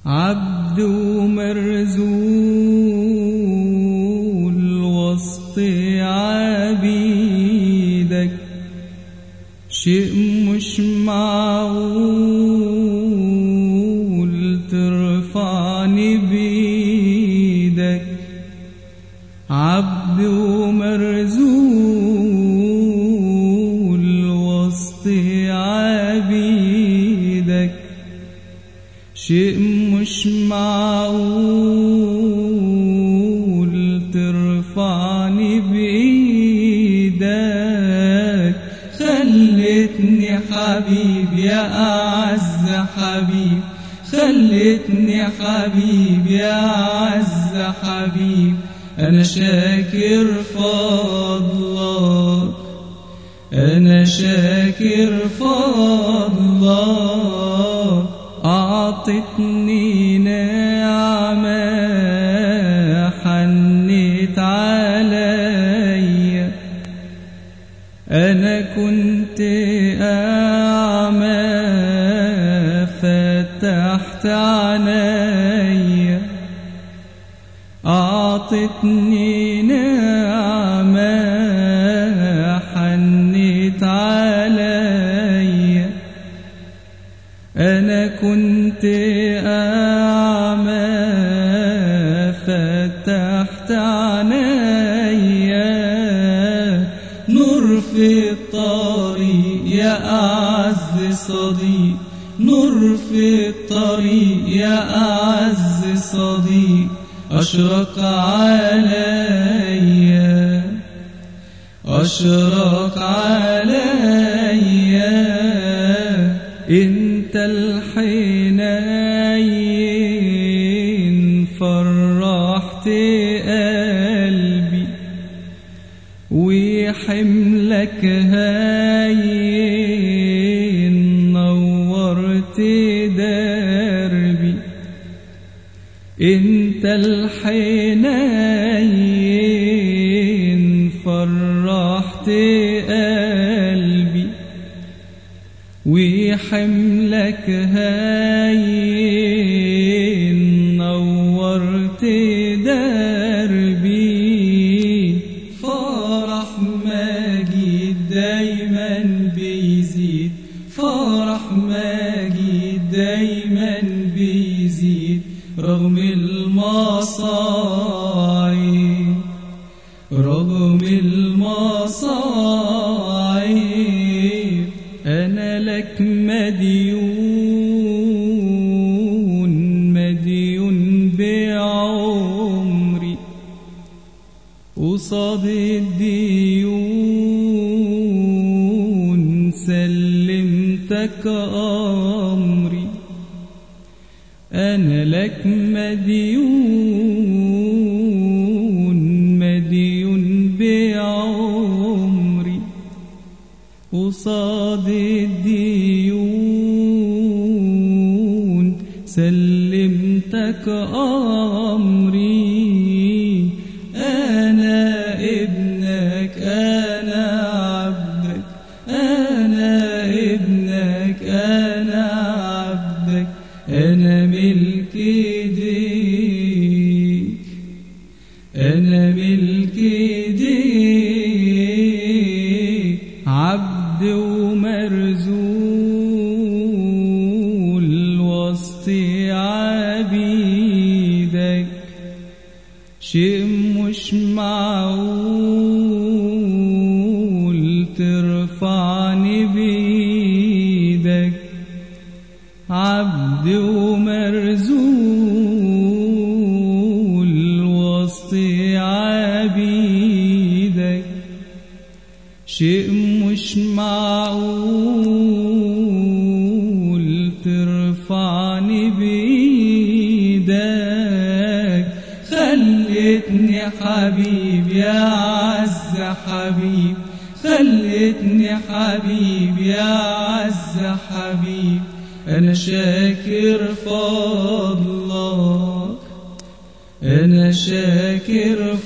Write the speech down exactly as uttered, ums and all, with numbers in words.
عبد ومرزول وسط عبيدك، شيء مش معقول ترفعني بيدك. عبد ومرزول وسط عبيدك، شيء مش معقول ترفعني بإيدك. خلتني حبيب يا أعز حبيب، خلتني حبيب يا أعز حبيب. أنا شاكر فضلك، أنا شاكر فضلك. أعطتني نعمة حنت عليا، أنا كنت أعمى فتحت عينيا. أعطتني نعمة حنت عليا، أنا كنت أعمى فتحت عينيا. نور في الطريق يا أعز صديق، نور في الطريق يا أعز صديق. أشرق عليا، أشرق عليا. انت الحنين فرحت قلبي، وحملك هين نورت دربي. انت الحنين فرحت قلبي، وحملك هين نورت دربي. فرح مجيد دايما بيزيد، فرح مجيد دايما بيزيد. رغم المصاعب، رغم المصاعب. أنا لك مديون، مديون بعمري. قصاد الديون سلمتك أمري. أنا لك مديون، مديون بعمري. قصاد الديون سلمتك أمري. أنا ابنك، أنا عبدك، أنا ابنك، أنا عبدك. أنا ملك ايديك، أنا ملك ايديك. عبد ومرزول وسط عبيدك، شيء مش معقول ترفعني بإيدك. عبد ومرزول وسط عبيدك، شيء مش معقول ترفعني بإيدك. خلتني حبيب يا أعز حبيب، خلتني حبيب يا أعز حبيب. أنا شاكر فضلك، أنا شاكر